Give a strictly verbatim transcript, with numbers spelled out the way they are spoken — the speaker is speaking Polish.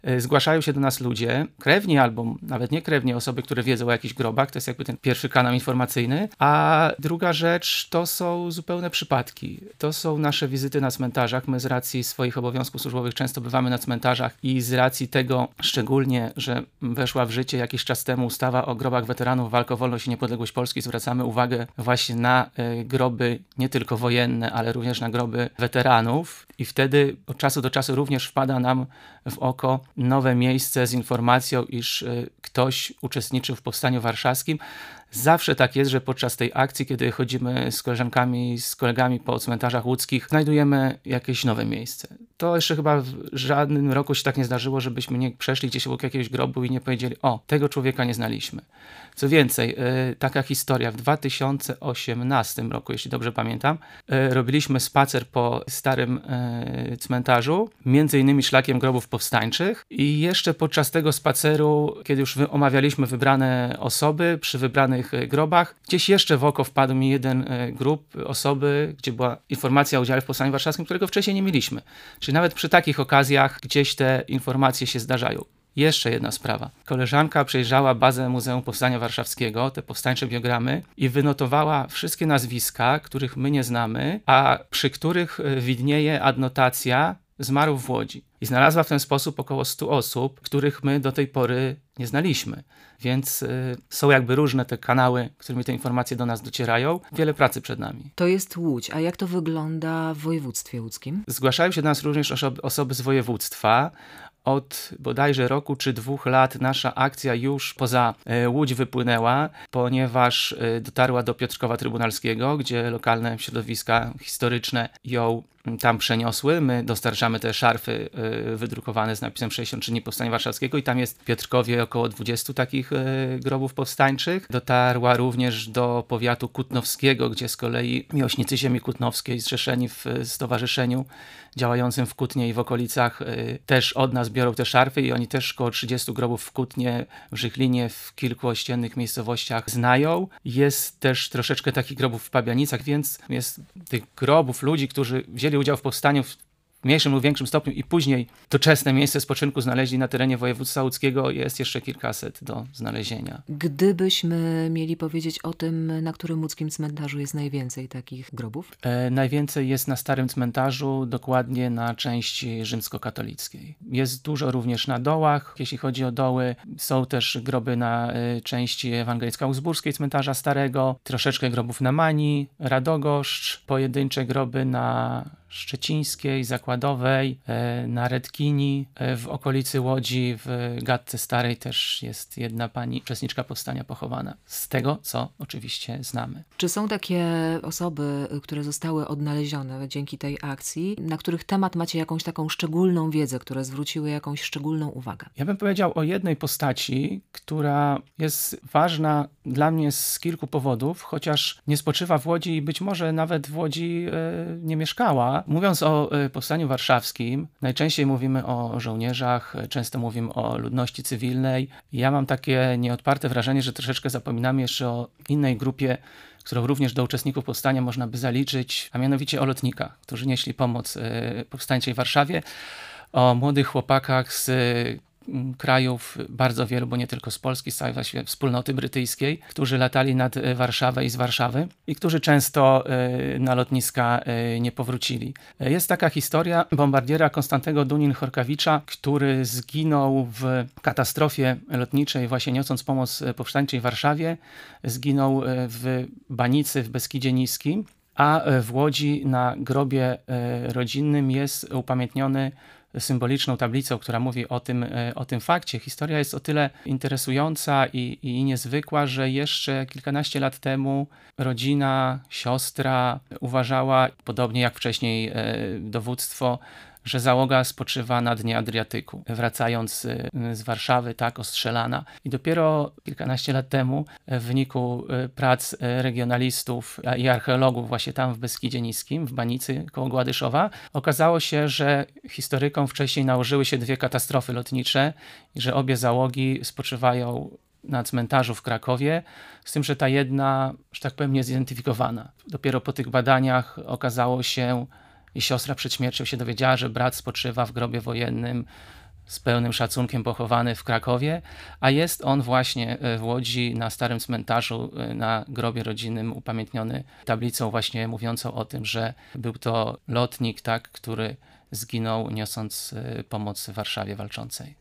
Zgłaszają się do nas ludzie, krewni albo nawet nie krewni, osoby, które wiedzą o jakichś grobach, to jest jakby ten pierwszy kanał informacyjny, a druga rzecz to są zupełne przypadki. To są nasze wizyty na cmentarzach. My z racji swoich obowiązków służbowych często bywamy na cmentarzach i z racji tego szczególnie, że weszła w życie jakiś czas temu ustawa o grobach weteranów walk o wolność i niepodległość Polski, zwracamy uwagę właśnie na y, groby nie tylko wojenne, ale również na groby weteranów i wtedy od czasu do czasu również wpada nam w oko nowe miejsce z informacją, iż y, ktoś uczestniczył w Powstaniu Warszawskim. Zawsze tak jest, że podczas tej akcji, kiedy chodzimy z koleżankami, z kolegami po cmentarzach łódzkich, znajdujemy jakieś nowe miejsce. To jeszcze chyba w żadnym roku się tak nie zdarzyło, żebyśmy nie przeszli gdzieś obok jakiegoś grobu i nie powiedzieli: o, tego człowieka nie znaliśmy. Co więcej, yy, taka historia. W dwa tysiące osiemnastym roku, jeśli dobrze pamiętam, yy, robiliśmy spacer po starym yy, cmentarzu, między innymi szlakiem grobów powstańczych i jeszcze podczas tego spaceru, kiedy już wy- omawialiśmy wybrane osoby przy wybranych grobach, gdzieś jeszcze w oko wpadł mi jeden grób, osoby, gdzie była informacja o udziale w Powstaniu Warszawskim, którego wcześniej nie mieliśmy. Czyli nawet przy takich okazjach gdzieś te informacje się zdarzają. Jeszcze jedna sprawa. Koleżanka przejrzała bazę Muzeum Powstania Warszawskiego, te powstańcze biogramy i wynotowała wszystkie nazwiska, których my nie znamy, a przy których widnieje adnotacja zmarł w Łodzi. I znalazła w ten sposób około stu osób, których my do tej pory nie znaliśmy. Więc y, są jakby różne te kanały, którymi te informacje do nas docierają. Wiele pracy przed nami. To jest Łódź. A jak to wygląda w województwie łódzkim? Zgłaszają się do nas również osoby, osoby z województwa. Od bodajże roku czy dwóch lat nasza akcja już poza e, Łódź wypłynęła, ponieważ e, dotarła do Piotrkowa Trybunalskiego, gdzie lokalne środowiska historyczne ją tam przeniosły. My dostarczamy te szarfy y, wydrukowane z napisem sześćdziesiąt trzy dni Powstania Warszawskiego i tam jest w Piotrkowie około dwudziestu takich y, grobów powstańczych. Dotarła również do powiatu kutnowskiego, gdzie z kolei miłośnicy ziemi kutnowskiej zrzeszeni w stowarzyszeniu działającym w Kutnie i w okolicach y, też od nas biorą te szarfy i oni też około trzydziestu grobów w Kutnie, w Żychlinie, w kilku ościennych miejscowościach znają. Jest też troszeczkę takich grobów w Pabianicach, więc jest tych grobów ludzi, którzy wzięli udział w powstaniu w mniejszym lub większym stopniu i później doczesne miejsce spoczynku znaleźli na terenie województwa łódzkiego, jest jeszcze kilkaset do znalezienia. Gdybyśmy mieli powiedzieć o tym, na którym łódzkim cmentarzu jest najwięcej takich grobów? E, najwięcej jest na Starym Cmentarzu, dokładnie na części rzymskokatolickiej. Jest dużo również na dołach, jeśli chodzi o doły. Są też groby na e, części ewangelicko-augsburskiej cmentarza starego, troszeczkę grobów na Mani, Radogoszcz, pojedyncze groby na Szczecińskiej, Zakładowej, na Redkini, w okolicy Łodzi, w Gatce Starej też jest jedna pani uczestniczka powstania pochowana. Z tego, co oczywiście znamy. Czy są takie osoby, które zostały odnalezione dzięki tej akcji, na których temat macie jakąś taką szczególną wiedzę, które zwróciły jakąś szczególną uwagę? Ja bym powiedział o jednej postaci, która jest ważna dla mnie z kilku powodów, chociaż nie spoczywa w Łodzi i być może nawet w Łodzi e, nie mieszkała. Mówiąc o Powstaniu Warszawskim, najczęściej mówimy o żołnierzach, często mówimy o ludności cywilnej. Ja mam takie nieodparte wrażenie, że troszeczkę zapominamy jeszcze o innej grupie, którą również do uczestników powstania można by zaliczyć, a mianowicie o lotnikach, którzy nieśli pomoc powstańczej Warszawie, o młodych chłopakach z krajów bardzo wielu, bo nie tylko z Polski, z całej właściwie wspólnoty brytyjskiej, którzy latali nad Warszawę i z Warszawy i którzy często na lotniska nie powrócili. Jest taka historia bombardiera Konstantego Dunin-Horkawicza, który zginął w katastrofie lotniczej, właśnie niosąc pomoc powstańczej Warszawie. Zginął w Banicy w Beskidzie Niskim, a w Łodzi na grobie rodzinnym jest upamiętniony symboliczną tablicą, która mówi o tym, o tym fakcie. Historia jest o tyle interesująca i, i niezwykła, że jeszcze kilkanaście lat temu rodzina, siostra uważała, podobnie jak wcześniej dowództwo, że załoga spoczywa na dnie Adriatyku, wracając z Warszawy, tak, ostrzelana. I dopiero kilkanaście lat temu w wyniku prac regionalistów i archeologów właśnie tam w Beskidzie Niskim, w Banicy koło Gładyszowa, okazało się, że historykom wcześniej nałożyły się dwie katastrofy lotnicze i że obie załogi spoczywają na cmentarzu w Krakowie, z tym, że ta jedna, że tak powiem, niezidentyfikowana. Dopiero po tych badaniach okazało się, i siostra przed śmiercią się dowiedziała, że brat spoczywa w grobie wojennym z pełnym szacunkiem pochowany w Krakowie, a jest on właśnie w Łodzi na Starym Cmentarzu, na grobie rodzinnym upamiętniony tablicą właśnie mówiącą o tym, że był to lotnik, tak, który zginął niosąc pomoc w Warszawie walczącej.